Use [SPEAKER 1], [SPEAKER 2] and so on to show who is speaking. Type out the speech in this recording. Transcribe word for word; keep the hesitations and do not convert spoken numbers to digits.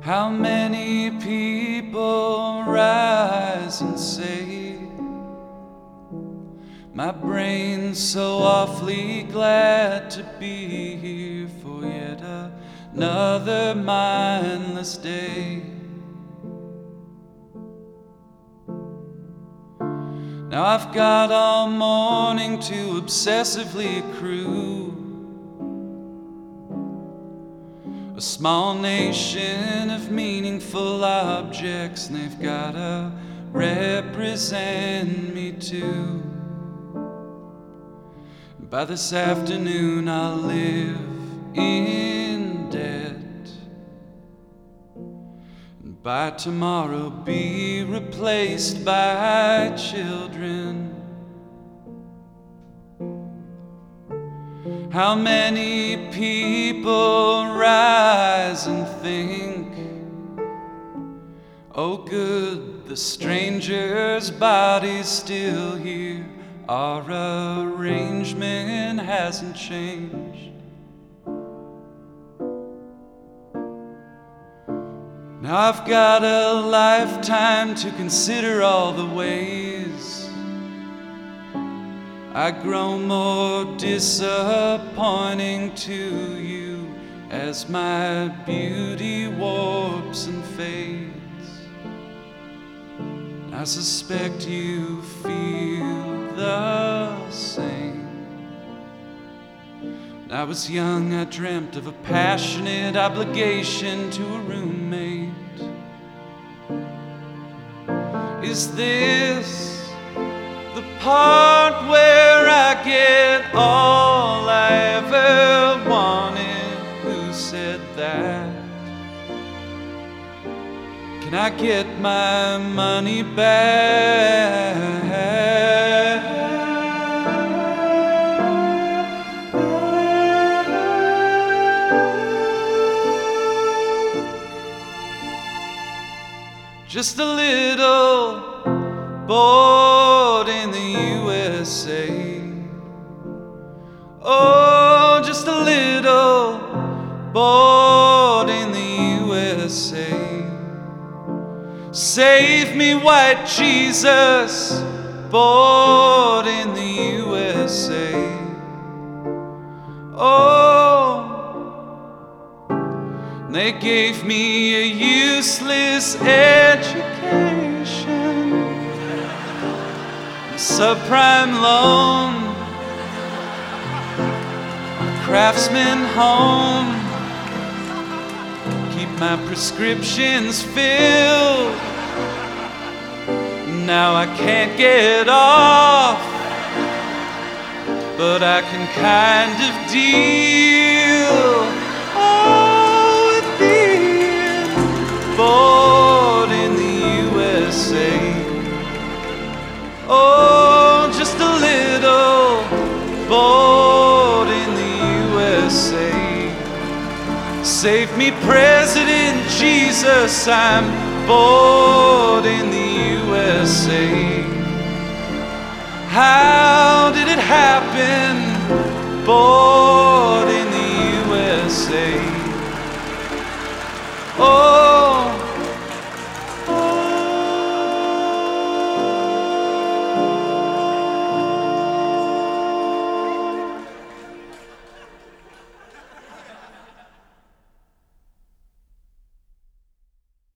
[SPEAKER 1] How many people rise and say, my brain's so awfully glad to be here for yet another mindless day. Now I've got all morning to obsessively accrue a small nation of meaningful objects, and they've gotta represent me too. By this afternoon I'll live in debt, and by tomorrow be replaced by children. How many people rise and think, oh good, the stranger's body's still here, our arrangement hasn't changed. Now I've got a lifetime to consider all the ways I grow more disappointing to you as my beauty warps and fades. I suspect you feel the same. When I was young, I dreamt of a passionate obligation to a roommate. Is this the part where I get all I ever wanted? Who said that? Can I get my money back? Just a little bored in the U S A. Oh, just a little bored in the U S A. Save me, white Jesus, bored in the U S A. Oh, they gave me a useless education, a subprime loan, a craftsman home, keep my prescriptions filled. Now I can't get off, but I can kind of deal oh, with being bored in the U S A. Oh, just a little bored in the U S A. Save me, President Jesus, I'm bored in the U S A. How did it happen? Bored in the U S A. Oh,